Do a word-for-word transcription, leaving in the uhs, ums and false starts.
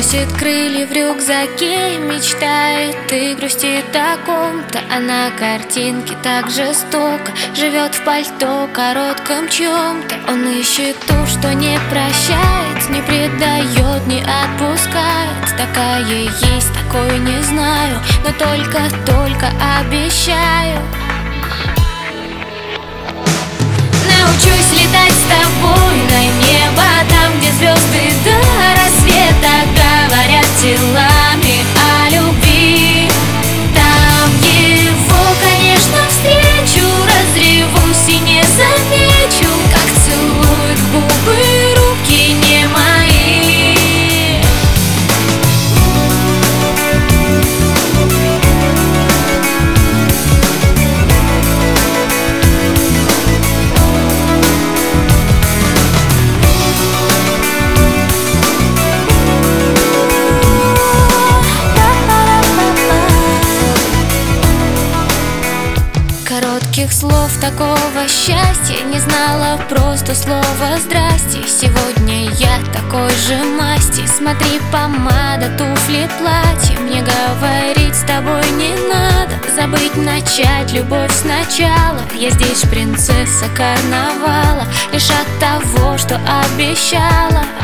Носит крылья в рюкзаке, мечтает и грустит о ком-то. А на картинке так жестоко живет в пальто коротком чем-то. Он ищет то, что не прощает, не предает, не отпускает. Такая есть, такой не знаю, но только-только обещаю. Научусь летать с тобой на небо, там, где звезды до рассвета говорят телами о любви. Там его, конечно, встречу, разревусь и не замечу, как целует в губы руки не мои. Коротких слов такого счастья не знала, просто слово «здрасте». Сегодня я такой же масти. Смотри, помада, туфли, платье. Мне говорить с тобой не надо, забыть, начать любовь сначала. Я здесь принцесса карнавала, лишь от того, что обещала.